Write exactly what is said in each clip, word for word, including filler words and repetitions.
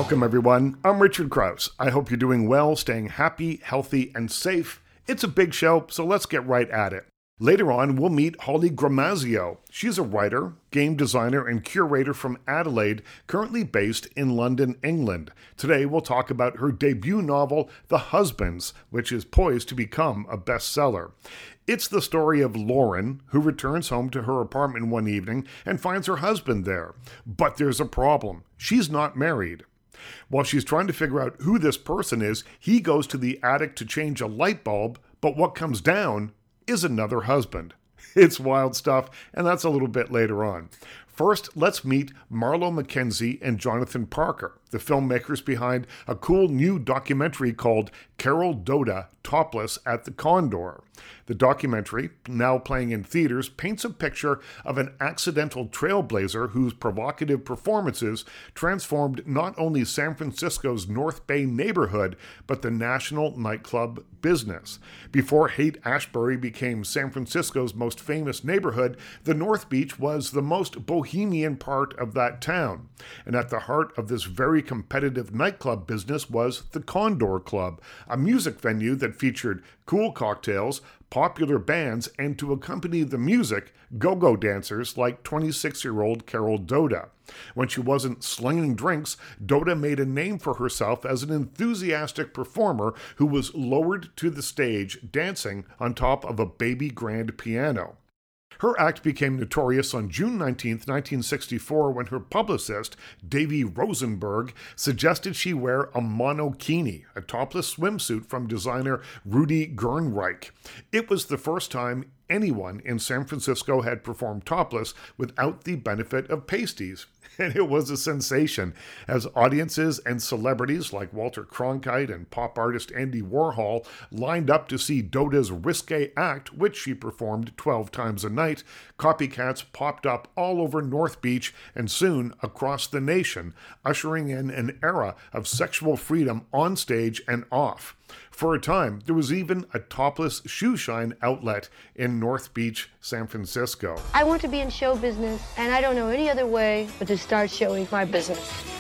Welcome, everyone. I'm Richard Krause. I hope you're doing well, staying happy, healthy, and safe. It's a big show, so let's get right at it. Later on, we'll meet Holly Gramazio. She's a writer, game designer, and curator from Adelaide, currently based in London, England. Today, we'll talk about her debut novel, The Husbands, which is poised to become a bestseller. It's the story of Lauren, who returns home to her apartment one evening and finds her husband there. But there's a problem. She's not married. While she's trying to figure out who this person is, he goes to the attic to change a light bulb, but what comes down is another husband. It's wild stuff, and that's a little bit later on. First, let's meet Marlo McKenzie and Jonathan Parker, the filmmakers behind a cool new documentary called Carol Doda, Topless at the Condor. The documentary, now playing in theaters, paints a picture of an accidental trailblazer whose provocative performances transformed not only San Francisco's North Bay neighborhood, but the national nightclub business. Before Haight-Ashbury became San Francisco's most famous neighborhood, the North Beach was the most bohemian part of that town. And at the heart of this very competitive nightclub business was the Condor Club, a music venue that featured cool cocktails, popular bands, and to accompany the music, go-go dancers like twenty-six-year-old Carol Doda. When she wasn't slinging drinks, Doda made a name for herself as an enthusiastic performer who was lowered to the stage dancing on top of a baby grand piano. Her act became notorious on June nineteenth, nineteen sixty-four, when her publicist, Davy Rosenberg, suggested she wear a monokini, a topless swimsuit from designer Rudy Gernreich. It was the first time anyone in San Francisco had performed topless without the benefit of pasties. And it was a sensation, as audiences and celebrities like Walter Cronkite and pop artist Andy Warhol lined up to see Doda's risque act, which she performed twelve times a night. Copycats popped up all over North Beach and soon across the nation, ushering in an era of sexual freedom on stage and off. For a time, there was even a topless shoe shine outlet in North Beach, San Francisco. I want to be in show business, and I don't know any other way but to start showing my business.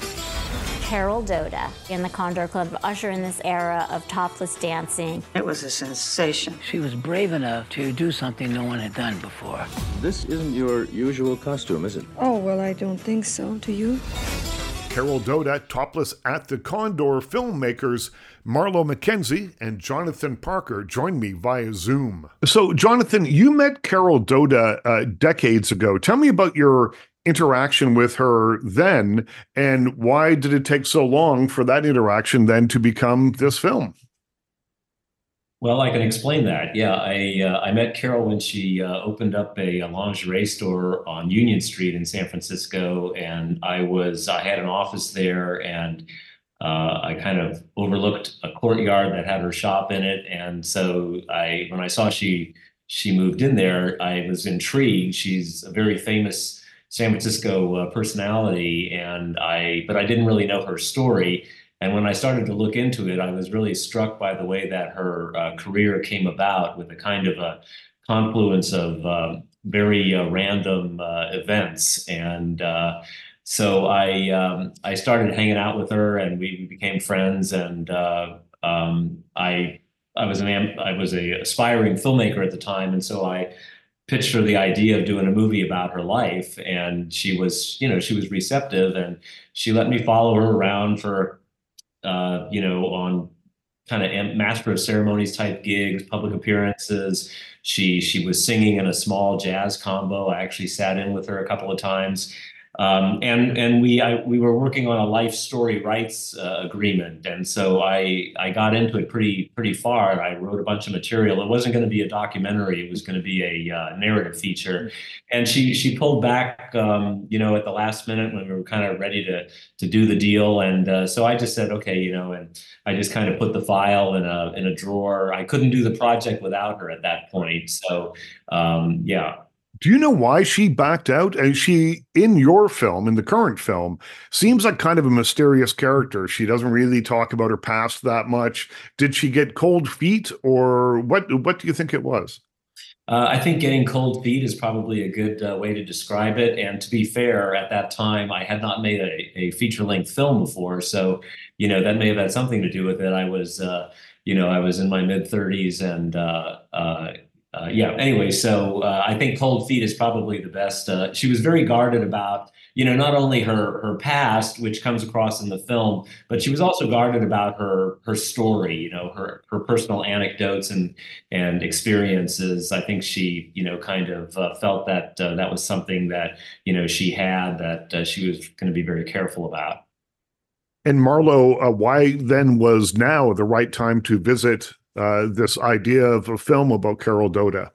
Carol Doda in the Condor Club usher in this era of topless dancing. It was a sensation. She was brave enough to do something no one had done before. This isn't your usual costume, is it? Oh, well, I don't think so. Do you? Carol Doda, Topless at the Condor filmmakers Marlo McKenzie and Jonathan Parker joined me via Zoom. So, Jonathan, you met Carol Doda uh, decades ago. Tell me about your interaction with her then, and why did it take so long for that interaction then to become this film? Well, I can explain that. Yeah, I uh, I met Carol when she uh, opened up a, a lingerie store on Union Street in San Francisco, and I was I had an office there, and uh, I kind of overlooked a courtyard that had her shop in it, and so I when I saw she she moved in there, I was intrigued. She's a very famous San Francisco uh, personality, and I but I didn't really know her story. And when I started to look into it, I was really struck by the way that her uh, career came about, with a kind of a confluence of uh, very uh, random uh, events. And uh, so I um, I started hanging out with her, and we became friends. And uh, um, I I was an I was a aspiring filmmaker at the time, and so I pitched her the idea of doing a movie about her life. And she was, you know, she was receptive, and she let me follow her around for Uh, you know, on kind of master of ceremonies type gigs, public appearances. She she was singing in a small jazz combo. I actually sat in with her a couple of times. Um, and and we I, we were working on a life story rights uh, agreement, and so I I got into it pretty pretty far. I wrote a bunch of material. It wasn't going to be a documentary; it was going to be a uh, narrative feature. And she she pulled back, um, you know, at the last minute when we were kind of ready to to do the deal. And uh, so I just said, okay, you know, and I just kind of put the file in a in a drawer. I couldn't do the project without her at that point. So um, yeah. Do you know why she backed out? And she, in your film, in the current film, seems like kind of a mysterious character. She doesn't really talk about her past that much. Did she get cold feet, or what? What do you think it was? Uh, I think getting cold feet is probably a good uh, way to describe it. And to be fair, at that time, I had not made a, a feature-length film before, so you know that may have had something to do with it. I was, uh, you know, I was in my mid thirties, and uh, uh, uh, yeah. Anyway, so uh, I think Cold Feet is probably the best. Uh, she was very guarded about, you know, not only her her past, which comes across in the film, but she was also guarded about her her story. You know, her her personal anecdotes and and experiences. I think she, you know, kind of uh, felt that uh, that was something that, you know, she had that uh, she was going to be very careful about. And Marlo, uh, why then was now the right time to visit uh, this idea of a film about Carol Doda?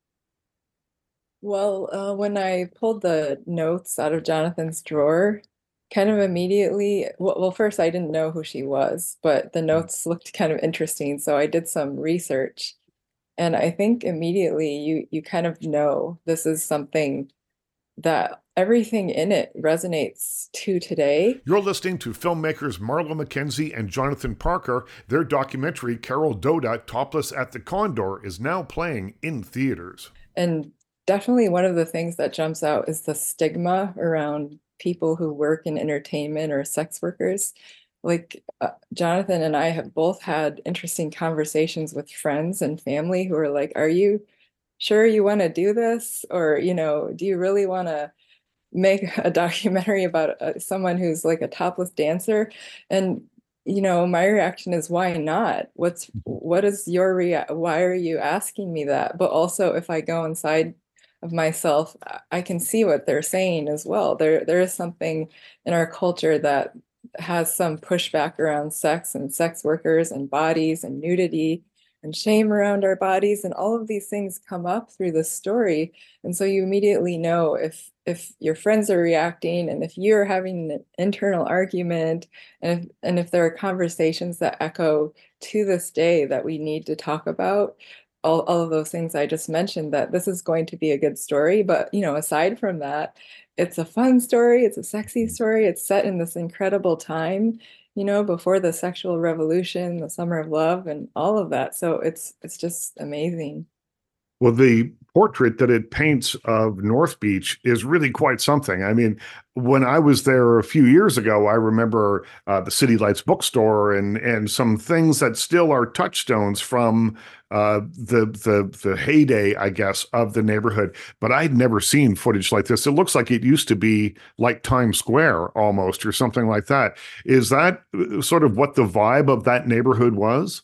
Well, uh, when I pulled the notes out of Jonathan's drawer, kind of immediately, well, well, first I didn't know who she was, but the notes looked kind of interesting, so I did some research. And I think immediately you you kind of know this is something that everything in it resonates to today. You're listening to filmmakers Marlo McKenzie and Jonathan Parker. Their documentary, Carol Doda, Topless at the Condor, is now playing in theaters. And definitely one of the things that jumps out is the stigma around people who work in entertainment or sex workers. Like uh, Jonathan and I have both had interesting conversations with friends and family who are like, are you sure you want to do this? Or, you know, do you really want to make a documentary about uh, someone who's like a topless dancer? And, you know, my reaction is, why not? What's, what is your rea- why are you asking me that? But also, if I go inside of myself, I can see what they're saying as well. There, there is something in our culture that has some pushback around sex and sex workers and bodies and nudity and shame around our bodies, and all of these things come up through the story. And so you immediately know if if your friends are reacting, and if you're having an internal argument, and if, and if there are conversations that echo to this day that we need to talk about, all, all of those things I just mentioned, that this is going to be a good story. But, you know, aside from that, it's a fun story, it's a sexy story, it's set in this incredible time, you know, before the sexual revolution, the summer of love, and all of that. So it's it's just amazing. Well, the portrait that it paints of North Beach is really quite something. I mean, when I was there a few years ago, I remember uh, the City Lights bookstore and and some things that still are touchstones from uh, the the the heyday, I guess, of the neighborhood. But I'd never seen footage like this. It looks like it used to be like Times Square almost, or something like that. Is that uh, sort of what the vibe of that neighborhood was?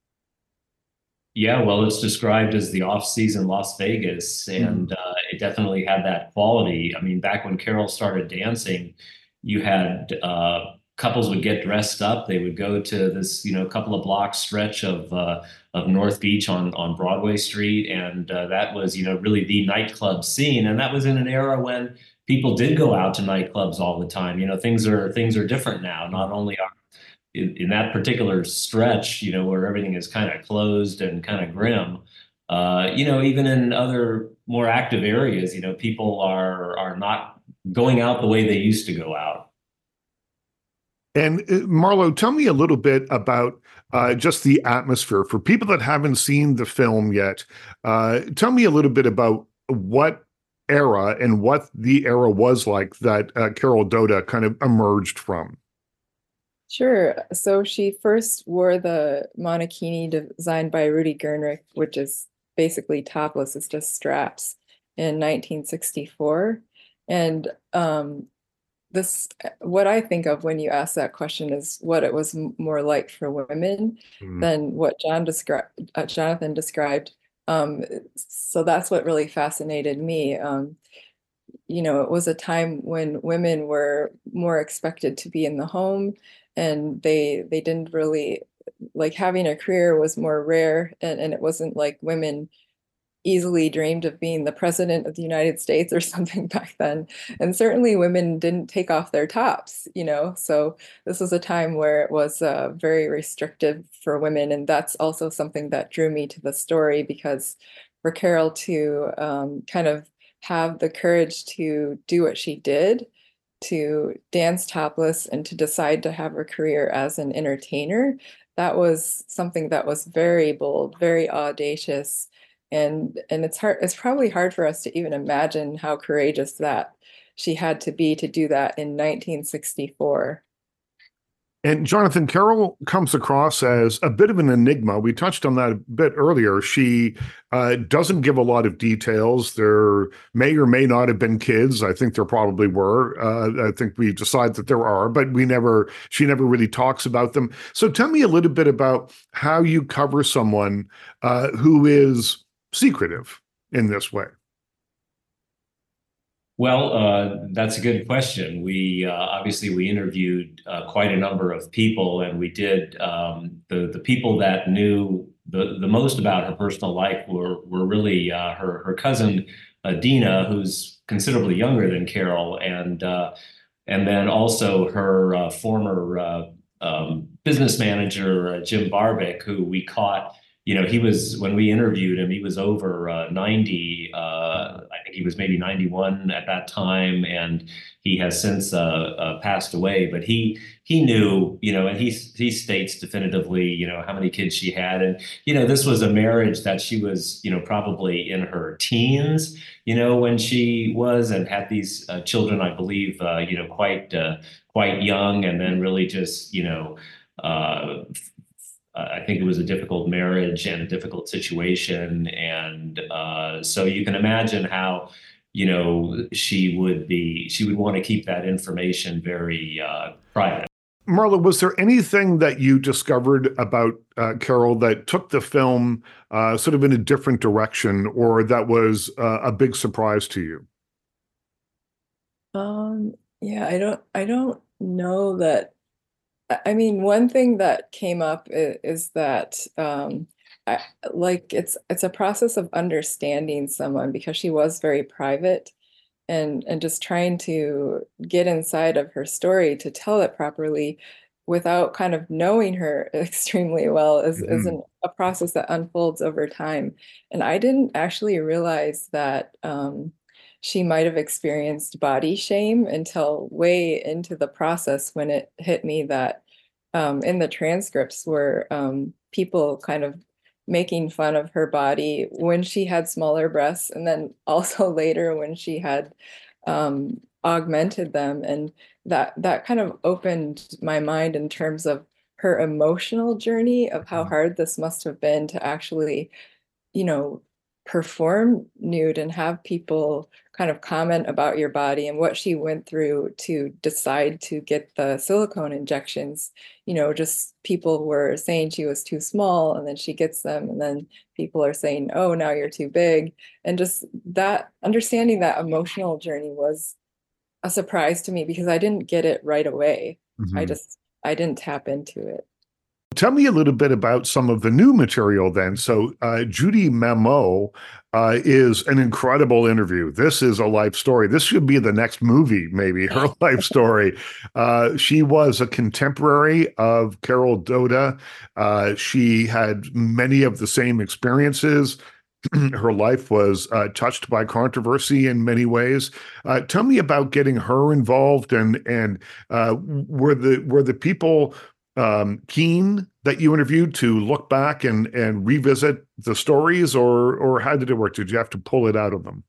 Yeah, well, it's described as the off-season Las Vegas, and uh, it definitely had that quality. I mean, back when Carol started dancing, you had uh, couples would get dressed up. They would go to this, you know, couple of block stretch of uh, of North Beach on on Broadway Street, and uh, that was, you know, really the nightclub scene. And that was in an era when people did go out to nightclubs all the time. You know, things are things are different now. Not only are in, in that particular stretch, you know, where everything is kind of closed and kind of grim, uh, you know, even in other more active areas, you know, people are are not going out the way they used to go out. And uh, Marlo, tell me a little bit about uh, just the atmosphere for people that haven't seen the film yet. Uh, tell me a little bit about what era and what the era was like that uh, Carol Doda kind of emerged from. Sure. So she first wore the monokini designed by Rudy Gernrich, which is basically topless, it's just straps, in nineteen sixty-four. And um, this, what I think of when you ask that question is what it was m- more like for women Mm. than what John described, uh, Jonathan described. Um, so that's what really fascinated me. Um, you know, it was a time when women were more expected to be in the home, and they they didn't really, like, having a career was more rare, and, and it wasn't like women easily dreamed of being the president of the United States or something back then. And certainly women didn't take off their tops, you know. So this was a time where it was uh, very restrictive for women. And that's also something that drew me to the story, because for Carol to um, kind of have the courage to do what she did, to dance topless and to decide to have a career as an entertainer, that was something that was very bold, very audacious. And and it's hard, it's probably hard for us to even imagine how courageous that she had to be to do that in nineteen sixty-four. And Jonathan, Carol comes across as a bit of an enigma. We touched on that a bit earlier. She uh, doesn't give a lot of details. There may or may not have been kids. I think there probably were. Uh, I think we decide that there are, but we never, she never really talks about them. So tell me a little bit about how you cover someone uh, who is secretive in this way. Well, uh, that's a good question. We uh, obviously we interviewed uh, quite a number of people, and we did um, the the people that knew the the most about her personal life were were really uh, her her cousin uh, Dina, who's considerably younger than Carol, and uh, and then also her uh, former uh, um, business manager uh, Jim Barbick, who we caught. You know, he was, when we interviewed him, he was over uh, ninety. Uh, I think he was maybe ninety-one at that time, and he has since uh, uh, passed away. But he he knew, you know, and he he states definitively, you know, how many kids she had, and you know, this was a marriage that she was, you know, probably in her teens, you know, when she was, and had these uh, children, I believe, uh, you know, quite uh, quite young, and then really just, you know. Uh, I think it was a difficult marriage and a difficult situation. And uh, so you can imagine how, you know, she would be, she would want to keep that information very uh, private. Marla, was there anything that you discovered about uh, Carol that took the film uh, sort of in a different direction, or that was uh, a big surprise to you? Um, yeah, I don't, I don't know that. I mean, one thing that came up is, is that, um, I, like, it's it's a process of understanding someone, because she was very private, and and just trying to get inside of her story to tell it properly without kind of knowing her extremely well is, mm-hmm. is an, a process that unfolds over time. And I didn't actually realize that um, she might have experienced body shame until way into the process, when it hit me that um, in the transcripts were um, people kind of making fun of her body when she had smaller breasts, and then also later when she had um, augmented them. And that that kind of opened my mind in terms of her emotional journey of how hard this must have been to actually, you know, perform nude and have people kind of comment about your body, and what she went through to decide to get the silicone injections. You know, just people were saying she was too small, and then she gets them, and then people are saying, oh, now you're too big. And just that, understanding that emotional journey was a surprise to me, because I didn't get it right away. Mm-hmm. I just, I didn't tap into it. Tell me a little bit about some of the new material then. So uh, Judy Mameau uh, is an incredible interview. This is a life story. This should be the next movie, maybe, her life story. Uh, she was a contemporary of Carol Doda. Uh, she had many of the same experiences. Her life was uh, touched by controversy in many ways. Uh, tell me about getting her involved, and and uh, were the were the people Um, keen that you interviewed to look back and and revisit the stories, or or how did it work? Did you have to pull it out of them?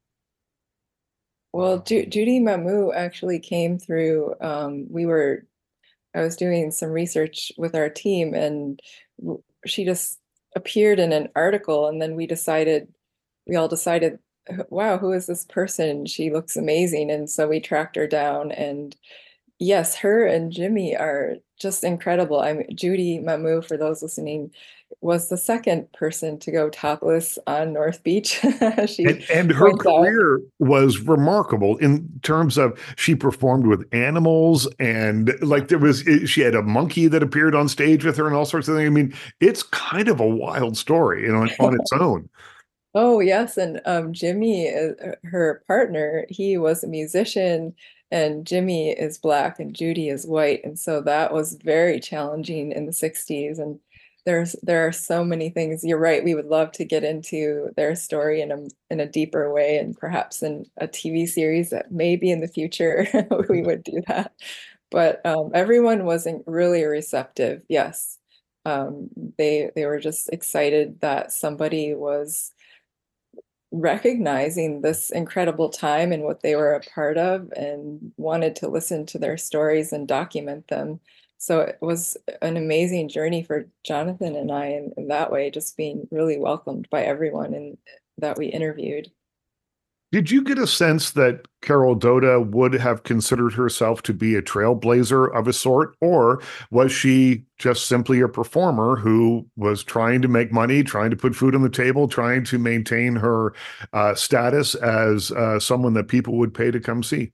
Well, Ju Judy Mameau actually came through. Um, we were, I was doing some research with our team, and she just appeared in an article, and then we decided, we all decided, wow, who is this person? She looks amazing, and so we tracked her down. And yes, her and Jimmy are just incredible. I mean, Judy Mameau, for those listening, was the second person to go topless on North Beach. she and, and her career out. was remarkable in terms of, she performed with animals, and like there was, she had a monkey that appeared on stage with her and all sorts of things. I mean, it's kind of a wild story, you know, on its own. Oh, yes. And um, Jimmy, uh, her partner, he was a musician, and Jimmy is Black and Judy is white. And so that was very challenging in the sixties. And there's there are so many things. You're right. We would love to get into their story in a in a deeper way, and perhaps in a T V series that maybe in the future we would do that. But um, everyone wasn't really receptive. Yes. Um, they they were just excited that somebody was recognizing this incredible time and what they were a part of and wanted to listen to their stories and document them. So it was an amazing journey for Jonathan and I in, in that way, just being really welcomed by everyone and that we interviewed. Did you get a sense that Carol Doda would have considered herself to be a trailblazer of a sort, or was she just simply a performer who was trying to make money, trying to put food on the table, trying to maintain her uh, status as uh, someone that people would pay to come see?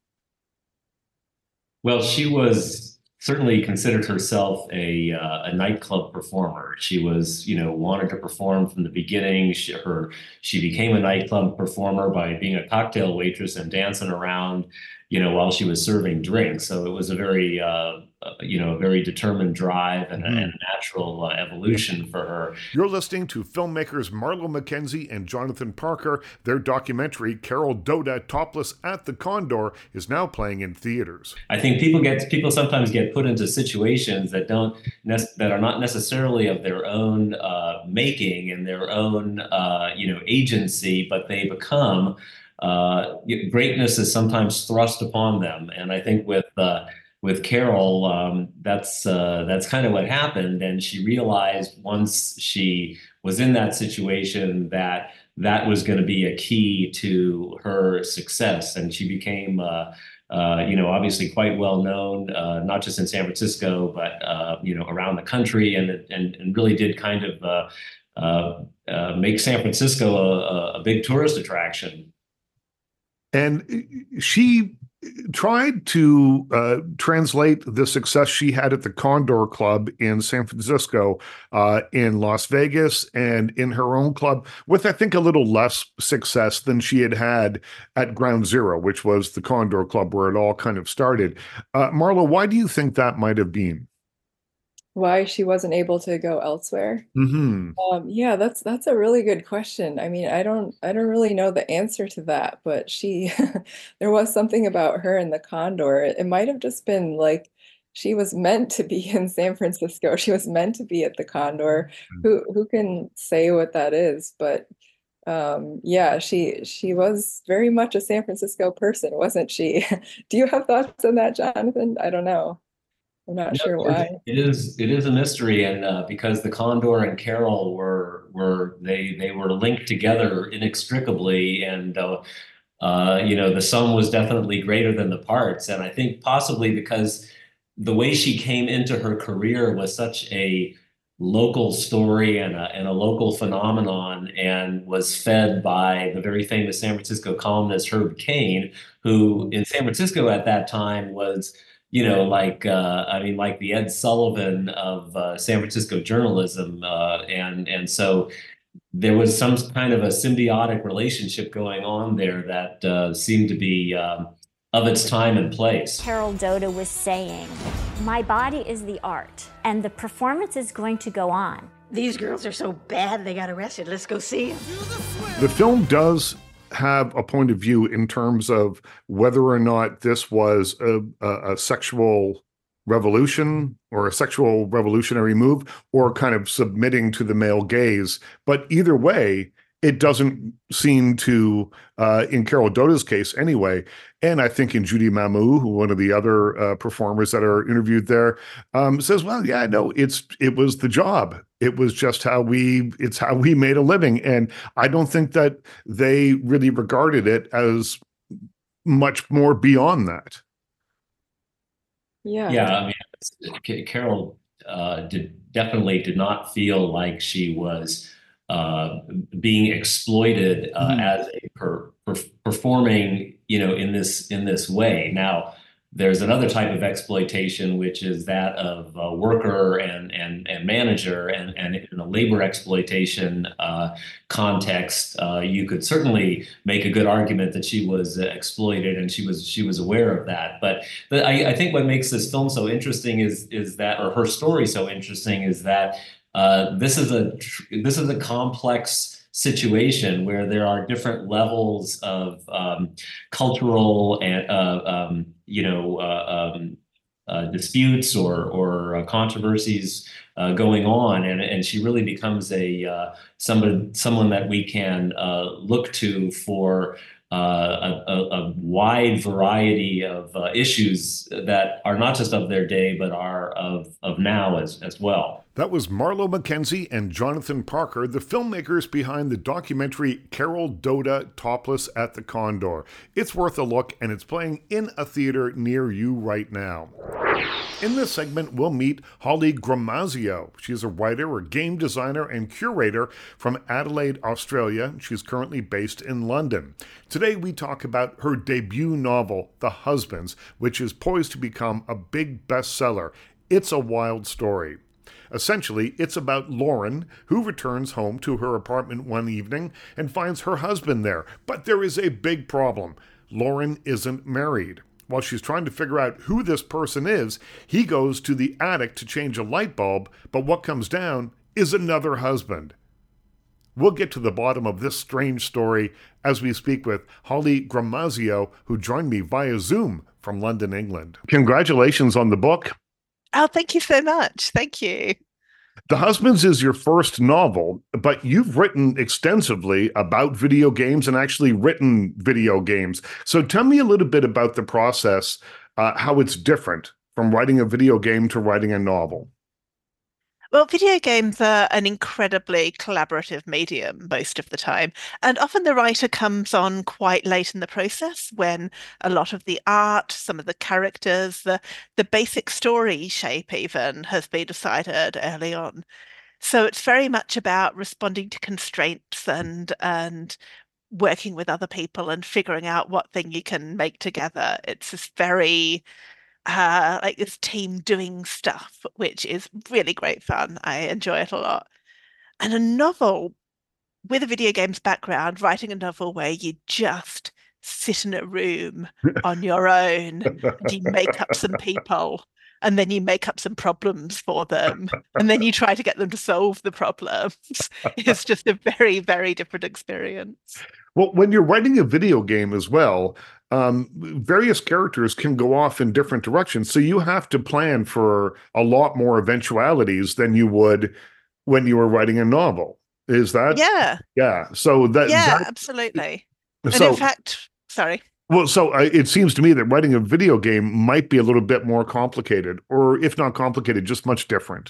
Well, she was certainly considered herself a uh, a nightclub performer. She was, you know, wanted to perform from the beginning. She, her she became a nightclub performer by being a cocktail waitress and dancing around, you know, while she was serving drinks. So it was a very, uh, you know, a very determined drive and, mm-hmm. a, and a natural uh, evolution for her. You're listening to filmmakers Marlo McKenzie and Jonathan Parker. Their documentary, Carol Doda, Topless at the Condor, is now playing in theaters. I think people get people sometimes get put into situations that don't that are not necessarily of their own uh, making and their own, uh, you know, agency, but they become. Uh, greatness is sometimes thrust upon them, and I think with uh, with Carol, um, that's uh, that's kind of what happened. And she realized once she was in that situation that that was going to be a key to her success, and she became, uh, uh, you know, obviously quite well known, uh, not just in San Francisco, but uh, you know, around the country, and and and really did kind of uh, uh, uh, make San Francisco a, a big tourist attraction. And she tried to uh, translate the success she had at the Condor Club in San Francisco, uh, in Las Vegas, and in her own club with, I think, a little less success than she had had at Ground Zero, which was the Condor Club where it all kind of started. Uh, Marlo, why do you think that might have been? Why she wasn't able to go elsewhere? Mm-hmm. Um, yeah, that's that's a really good question. I mean, I don't I don't really know the answer to that, but she there was something about her in the Condor. It, it might have just been like she was meant to be in San Francisco. She was meant to be at the Condor. Mm-hmm. Who who can say what that is? But um, yeah, she she was very much a San Francisco person, wasn't she? Do you have thoughts on that, Jonathan? I don't know. I'm not no, sure why. It is it is a mystery, and uh, because the Condor and Carol were were they they were linked together inextricably, and uh, uh, you know, the sum was definitely greater than the parts, and I think possibly because the way she came into her career was such a local story and a, and a local phenomenon, and was fed by the very famous San Francisco columnist Herb Caen, who in San Francisco at that time was, you know, like, uh, I mean, like the Ed Sullivan of uh, San Francisco journalism. Uh, and, and so there was some kind of a symbiotic relationship going on there that uh, seemed to be um, of its time and place. Carol Doda was saying, my body is the art, and the performance is going to go on. These girls are so bad they got arrested. Let's go see them. The film does have a point of view in terms of whether or not this was a, a, a sexual revolution or a sexual revolutionary move, or kind of submitting to the male gaze. But either way, it doesn't seem to, uh, in Carol Doda's case anyway, and I think in Judy Mamou, who one of the other uh, performers that are interviewed there, um, says, well, yeah, no, it's it was the job. It was just how we, it's how we made a living. And I don't think that they really regarded it as much more beyond that. Yeah. Yeah, I mean, Carol uh, did definitely did not feel like she was uh, being exploited uh, mm-hmm. as a per, per, performing, you know, in this in this way. Now, there's another type of exploitation, which is that of uh, worker and and and manager, and and in a labor exploitation uh, context, uh, you could certainly make a good argument that she was uh, exploited, and she was she was aware of that. But the, I, I think what makes this film so interesting is is that, or her story so interesting, is that uh, this is a this is a complex situation where there are different levels of um, cultural and uh, um, you know uh, um, uh, disputes or or uh, controversies uh, going on, and and she really becomes a uh, somebody someone that we can uh, look to for uh, a, a, a wide variety of uh, issues that are not just of their day, but are of of now as as well. That was Marlo McKenzie and Jonathan Parker, the filmmakers behind the documentary Carol Doda, Topless at the Condor. It's worth a look, and it's playing in a theater near you right now. In this segment, we'll meet Holly Gramazio. She's a writer, a game designer, and curator from Adelaide, Australia. She's currently based in London. Today, we talk about her debut novel, The Husbands, which is poised to become a big bestseller. It's a wild story. Essentially, it's about Lauren, who returns home to her apartment one evening and finds her husband there. But there is a big problem. Lauren isn't married. While she's trying to figure out who this person is, he goes to the attic to change a light bulb, but what comes down is another husband. We'll get to the bottom of this strange story as we speak with Holly Gramazio, who joined me via Zoom from London, England. Congratulations on the book. Oh, thank you so much. Thank you. The Husbands is your first novel, but you've written extensively about video games and actually written video games. So tell me a little bit about the process, uh, how it's different from writing a video game to writing a novel. Well, video games are an incredibly collaborative medium most of the time, and often the writer comes on quite late in the process when a lot of the art, some of the characters, the, the basic story shape even has been decided early on. So it's very much about responding to constraints and and working with other people and figuring out what thing you can make together. It's this very Uh, like this team doing stuff, which is really great fun. I enjoy it a lot. And a novel with a video games background, writing a novel where you just sit in a room on your own and you make up some people and then you make up some problems for them and then you try to get them to solve the problems. It's just a very, very different experience. Well, when you're writing a video game as well, um, various characters can go off in different directions. So you have to plan for a lot more eventualities than you would when you were writing a novel. Is that? Yeah. Yeah. So that. Yeah, that, absolutely. so, and in fact, sorry. Well, so uh, it seems to me that writing a video game might be a little bit more complicated, or if not complicated, just much different.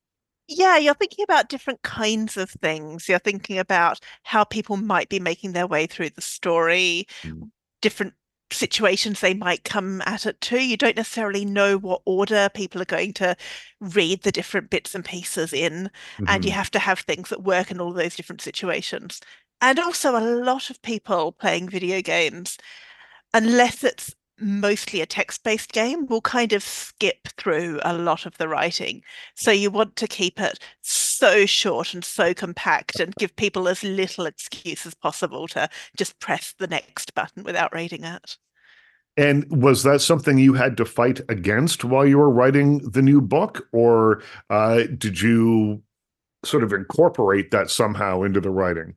Yeah, you're thinking about different kinds of things. You're thinking about how people might be making their way through the story, mm. different situations they might come at it to. You don't necessarily know what order people are going to read the different bits and pieces in, mm-hmm. and you have to have things that work in all those different situations. And also a lot of people playing video games, unless it's mostly a text-based game, will kind of skip through a lot of the writing. So you want to keep it so short and so compact and give people as little excuse as possible to just press the next button without reading it. And was that something you had to fight against while you were writing the new book, or uh, did you sort of incorporate that somehow into the writing?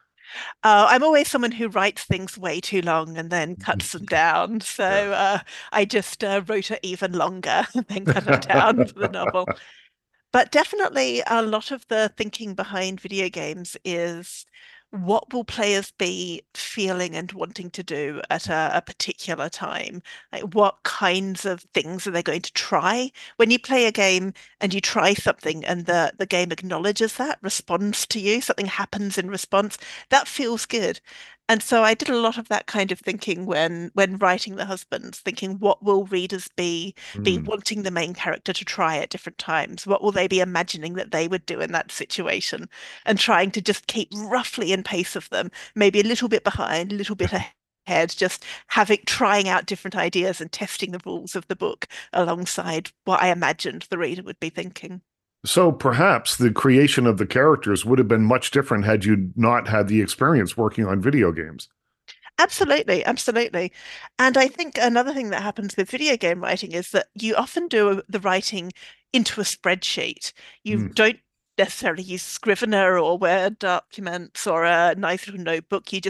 Uh, I'm always someone who writes things way too long and then cuts them down. So uh, I just uh, wrote it even longer and then cut it down for the novel. But definitely a lot of the thinking behind video games is what will players be feeling and wanting to do at a, a particular time? Like what kinds of things are they going to try? When you play a game and you try something and the, the game acknowledges that, responds to you, something happens in response, that feels good. And so I did a lot of that kind of thinking when when writing The Husbands, thinking what will readers be mm. be wanting the main character to try at different times? What will they be imagining that they would do in that situation? And trying to just keep roughly in pace of them, maybe a little bit behind, a little bit ahead, just having trying out different ideas and testing the rules of the book alongside what I imagined the reader would be thinking. So perhaps the creation of the characters would have been much different had you not had the experience working on video games. Absolutely, absolutely. And I think another thing that happens with video game writing is that you often do the writing into a spreadsheet. You mm. don't necessarily use Scrivener or Word documents or a nice little notebook. You just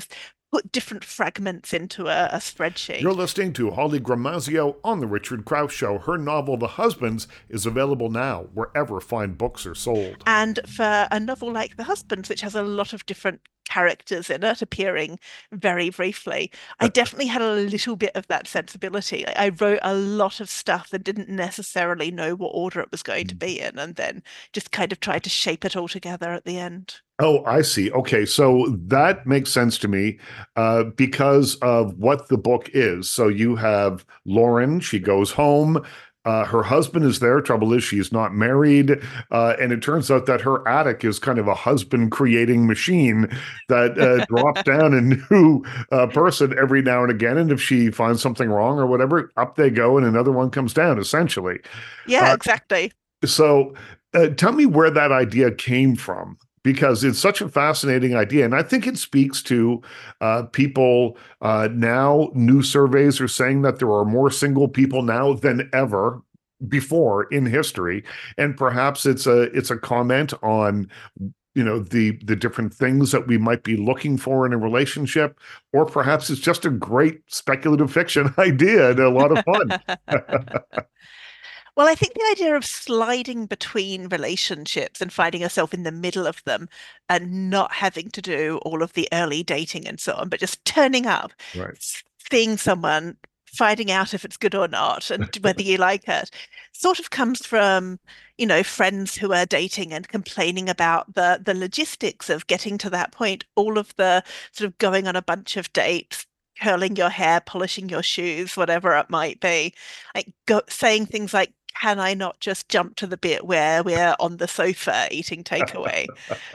put different fragments into a, a spreadsheet. You're listening to Holly Gramazio on The Richard Krause Show. Her novel, The Husbands, is available now wherever fine books are sold. And for a novel like The Husbands, which has a lot of different characters in it appearing very briefly, I definitely had a little bit of that sensibility. I wrote a lot of stuff and didn't necessarily know what order it was going to be in, and then just kind of tried to shape it all together at the end. Oh, I see. Okay, so that makes sense to me uh, because of what the book is. So you have Lauren, she goes home. Uh, her husband is there. Trouble is, she's not married. Uh, and it turns out that her attic is kind of a husband creating machine that uh, drops down a new uh, person every now and again. And if she finds something wrong or whatever, up they go and another one comes down, essentially. Yeah, uh, exactly. So uh, tell me where that idea came from, because it's such a fascinating idea. And I think it speaks to uh, people uh, now. New surveys are saying that there are more single people now than ever before in history. And perhaps it's a it's a comment on, you know, the the different things that we might be looking for in a relationship, or perhaps it's just a great speculative fiction idea and a lot of fun. Well, I think the idea of sliding between relationships and finding yourself in the middle of them and not having to do all of the early dating and so on, but just turning up, right, seeing someone, finding out if it's good or not and whether you like it, sort of comes from, you know, friends who are dating and complaining about the the logistics of getting to that point, all of the sort of going on a bunch of dates, curling your hair, polishing your shoes, whatever it might be, like go, saying things like, can I not just jump to the bit where we're on the sofa eating takeaway?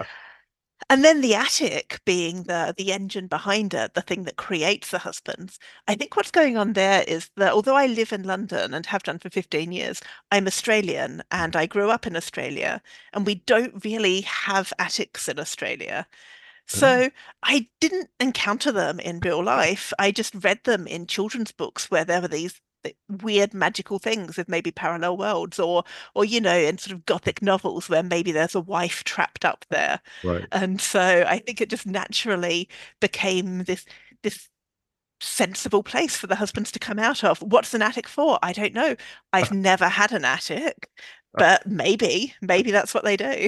And then the attic being the the engine behind it, the thing that creates the husbands. I think what's going on there is that although I live in London and have done for fifteen years, I'm Australian and I grew up in Australia, and we don't really have attics in Australia. So I didn't encounter them in real life. I just read them in children's books where there were these weird magical things with maybe parallel worlds, or or you know, in sort of gothic novels where maybe there's a wife trapped up there. right. And so I think it just naturally became this this sensible place for the husbands to come out of. What's an attic for? I don't know. I've never had an attic, but maybe maybe that's what they do.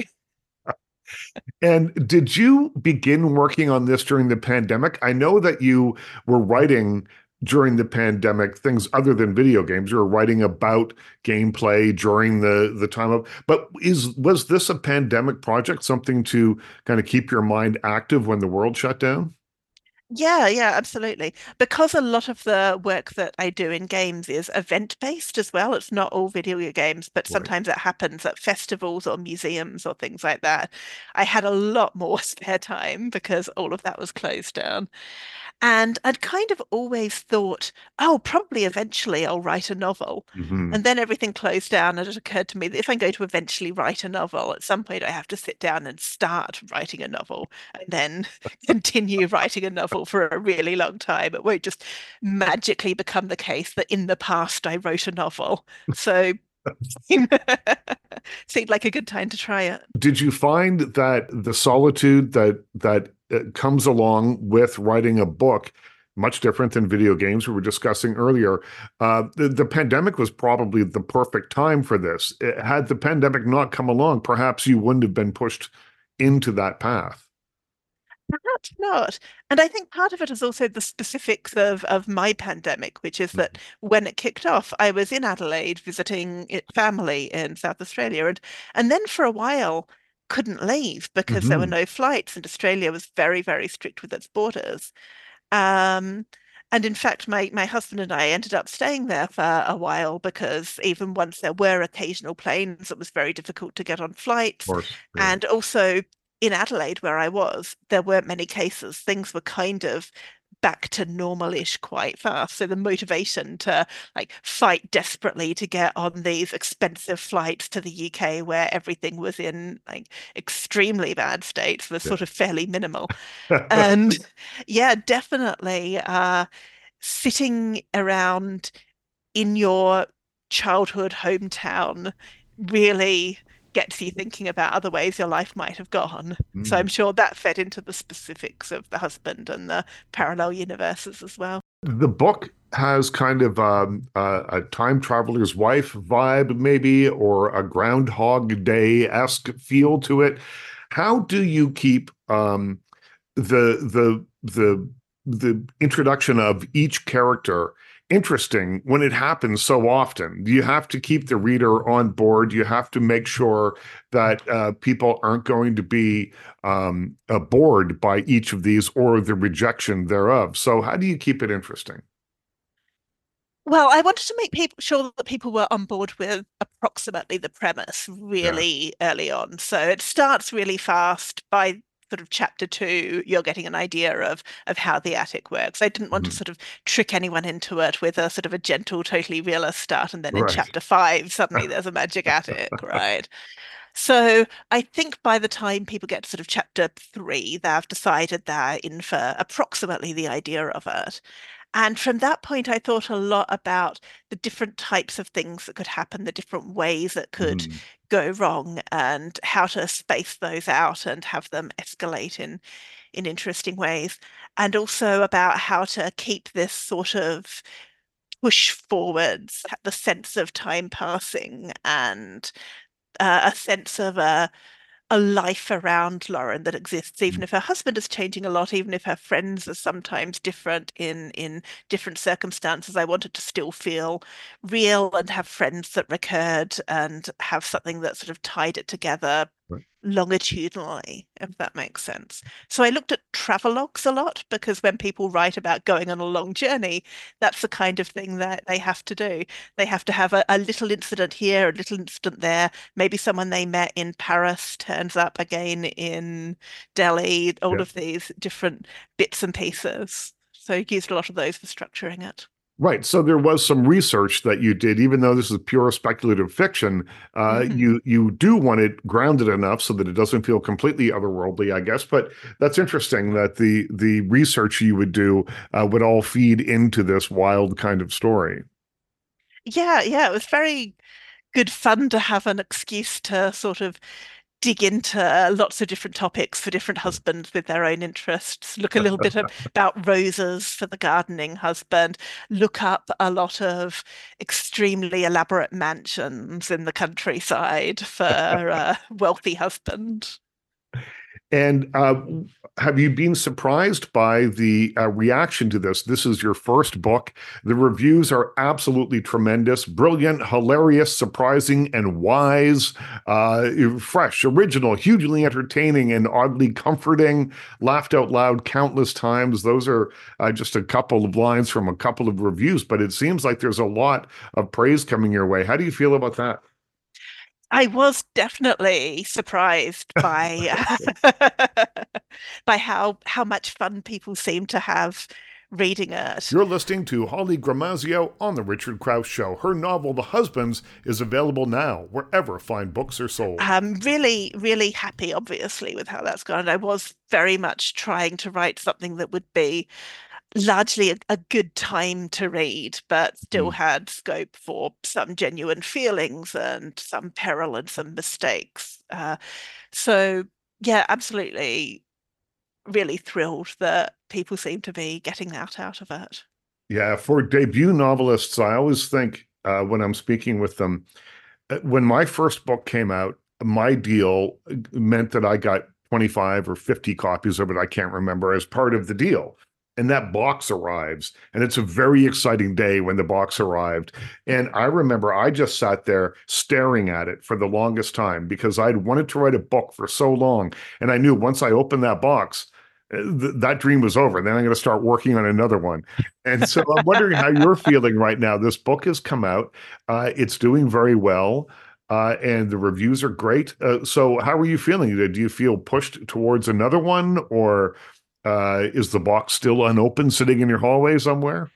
And did you begin working on this during the pandemic? I know that you were writing during the pandemic things other than video games. You were writing about gameplay during the the time of, but is was this a pandemic project, something to kind of keep your mind active when the world shut down? Yeah, yeah, absolutely. Because a lot of the work that I do in games is event-based as well. It's not all video games, but Right. sometimes it happens at festivals or museums or things like that. I had a lot more spare time because all of that was closed down. And I'd kind of always thought, oh, probably eventually I'll write a novel. Mhm. And then everything closed down, and it occurred to me that if I'm going to eventually write a novel, at some point I have to sit down and start writing a novel and then continue writing a novel for a really long time. It won't just magically become the case that in the past I wrote a novel. So seemed like a good time to try it. Did you find that the solitude that that uh, comes along with writing a book, much different than video games we were discussing earlier, uh, the, the pandemic was probably the perfect time for this. It- had the pandemic not come along, perhaps you wouldn't have been pushed into that path. Perhaps not. And I think part of it is also the specifics of, of my pandemic, which is that when it kicked off, I was in Adelaide visiting it, family in South Australia. And, and then for a while, couldn't leave because there were Mhm. no flights, and Australia was very, very strict with its borders. Um, and in fact, my, my husband and I ended up staying there for a while because even once there were occasional planes, it was very difficult to get on Of flights. course. Yeah. And also in Adelaide, where I was, there weren't many cases. Things were kind of back to normal-ish quite fast. So the motivation to like fight desperately to get on these expensive flights to the U K where everything was in like extremely bad states was Yeah. sort of fairly minimal. And yeah, definitely uh, sitting around in your childhood hometown really gets you thinking about other ways your life might have gone. Mm. So I'm sure that fed into the specifics of the husband and the parallel universes as well. The book has kind of um, a, a time traveler's wife vibe, maybe, or a Groundhog Day-esque feel to it. How do you keep um, the the the the introduction of each character interesting when it happens so often? You have to keep the reader on board. You have to make sure that uh, people aren't going to be um, uh, bored by each of these or the rejection thereof. So how do you keep it interesting? Well, I wanted to make people sure that people were on board with approximately the premise really yeah. early on. So it starts really fast. By sort of chapter two, you're getting an idea of of how the attic works. I didn't want mm-hmm. to sort of trick anyone into it with a sort of a gentle, totally realist start, and then right. in chapter five, suddenly there's a magic attic, right? So I think by the time people get to sort of chapter three, they've decided they're in for approximately the idea of it. And from that point, I thought a lot about the different types of things that could happen, the different ways that could mm. go wrong, and how to space those out and have them escalate in, in interesting ways. And also about how to keep this sort of push forwards, the sense of time passing, and uh, a sense of a a life around Lauren that exists, even if her husband is changing a lot, even if her friends are sometimes different in in different circumstances. I wanted to still feel real and have friends that recurred and have something that sort of tied it together right. longitudinally, if that makes sense. So I looked at travelogues a lot, because when people write about going on a long journey, that's the kind of thing that they have to do. They have to have a, a little incident here, a little incident there. Maybe someone they met in Paris turns up again in Delhi, all yeah. of these different bits and pieces. So I used a lot of those for structuring it. Right. So there was some research that you did, even though this is pure speculative fiction, uh, mm-hmm. you you do want it grounded enough so that it doesn't feel completely otherworldly, I guess. But that's interesting that the the research you would do uh, would all feed into this wild kind of story. Yeah, yeah. It was very good fun to have an excuse to sort of dig into lots of different topics for different husbands with their own interests, look a little bit about roses for the gardening husband, look up a lot of extremely elaborate mansions in the countryside for a wealthy husband. And uh, have you been surprised by the uh, reaction to this? This is your first book. The reviews are absolutely tremendous, brilliant, hilarious, surprising, and wise, uh, fresh, original, hugely entertaining, and oddly comforting, laughed out loud countless times. Those are uh, just a couple of lines from a couple of reviews, but it seems like there's a lot of praise coming your way. How do you feel about that? I was definitely surprised by by how how much fun people seem to have reading it. You're listening to Holly Gramazio on The Richard Crouse Show. Her novel, The Husbands, is available now wherever fine books are sold. I'm really, really happy, obviously, with how that's gone. I was very much trying to write something that would be largely a, a good time to read, but still mm. had scope for some genuine feelings and some peril and some mistakes. Uh, so, yeah, absolutely, really thrilled that people seem to be getting that out of it. Yeah, for debut novelists, I always think uh, when I'm speaking with them, when my first book came out, my deal meant that I got twenty-five or fifty copies of it, I can't remember, as part of the deal. And that box arrives, and it's a very exciting day when the box arrived. And I remember I just sat there staring at it for the longest time because I'd wanted to write a book for so long. And I knew once I opened that box, th- that dream was over. Then I'm going to start working on another one. And so I'm wondering how you're feeling right now. This book has come out. Uh, it's doing very well. Uh, and the reviews are great. Uh, so how are you feeling? Do you feel pushed towards another one, or Uh, is the box still unopened sitting in your hallway somewhere?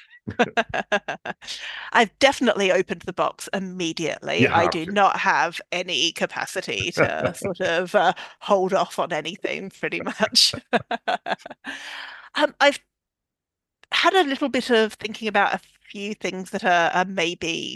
I've definitely opened the box immediately. I do to. not have any capacity to sort of uh, hold off on anything, pretty much. um, I've had a little bit of thinking about a few things that are, are maybe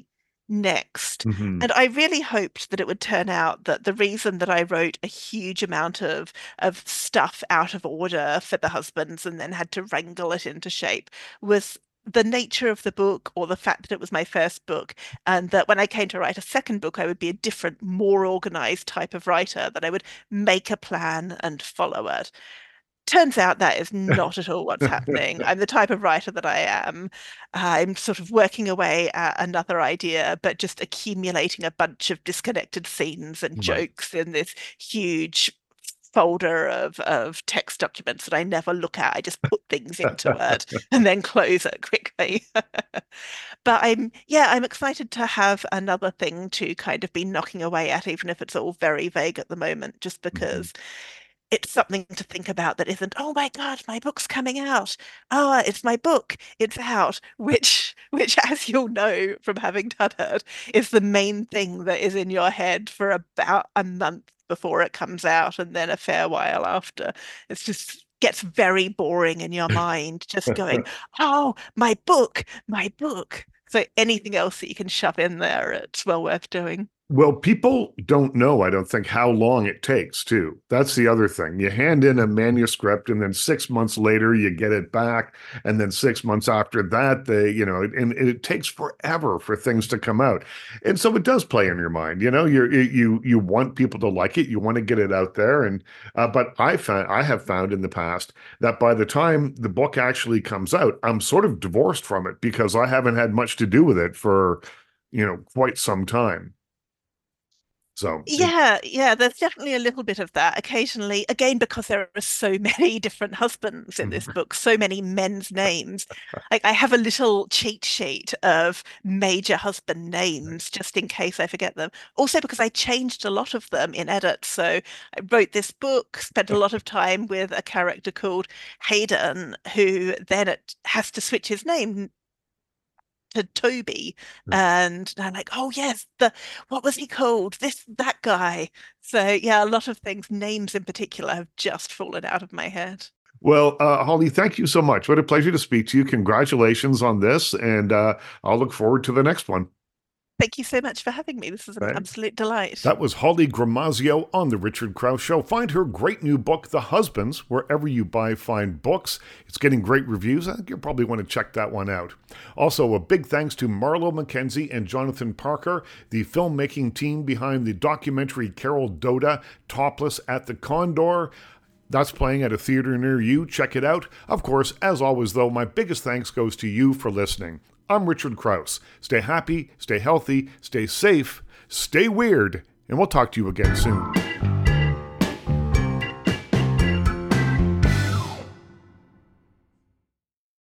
next. Mhm. And I really hoped that it would turn out that the reason that I wrote a huge amount of of stuff out of order for the husbands and then had to wrangle it into shape was the nature of the book, or the fact that it was my first book, and that when I came to write a second book, I would be a different, more organized type of writer, that I would make a plan and follow it. Turns out that is not at all what's happening. I'm the type of writer that I am. I'm sort of working away at another idea, but just accumulating a bunch of disconnected scenes and Right. jokes in this huge folder of of text documents that I never look at. I just put things into it and then close it quickly. But I'm, yeah, I'm excited to have another thing to kind of be knocking away at, even if it's all very vague at the moment, just because it's something to think about that isn't, oh my God, my book's coming out. Oh, it's my book, it's out, which, which, as you'll know from having done it, is the main thing that is in your head for about a month before it comes out, and then a fair while after. It's just gets very boring in your mind, just going, oh, my book, my book. So anything else that you can shove in there, it's well worth doing. Well, people don't know, I don't think, how long it takes, too. That's the other thing. You hand in a manuscript, and then six months later, you get it back. And then six months after that, they, you know, and, and it takes forever for things to come out. And so it does play in your mind. You know, you're, you you want people to like it. You want to get it out there. And uh, but I found, I have found in the past that by the time the book actually comes out, I'm sort of divorced from it because I haven't had much to do with it for, you know, quite some time. So Yeah, yeah, there's definitely a little bit of that occasionally. Again, because there are so many different husbands in this book, so many men's names. Like I have a little cheat sheet of major husband names just in case I forget them. Also because I changed a lot of them in edit. So I wrote this book, spent a lot of time with a character called Hayden, who then it has to switch his name to Toby, and I'm like, oh yes, the what was he called? This that guy. So yeah, a lot of things, names in particular, have just fallen out of my head. Well, uh, Holly, thank you so much. What a pleasure to speak to you. Congratulations on this, and uh, I'll look forward to the next one. Thank you so much for having me. This is an Thanks. absolute delight. That was Holly Gramazio on The Richard Crouse Show. Find her great new book, The Husbands, wherever you buy fine books. It's getting great reviews. I think you'll probably want to check that one out. Also, a big thanks to Marlo McKenzie and Jonathan Parker, the filmmaking team behind the documentary Carol Doda, Topless at the Condor. That's playing at a theater near you. Check it out. Of course, as always, though, my biggest thanks goes to you for listening. I'm Richard Crouse. Stay happy, stay healthy, stay safe, stay weird, and we'll talk to you again soon.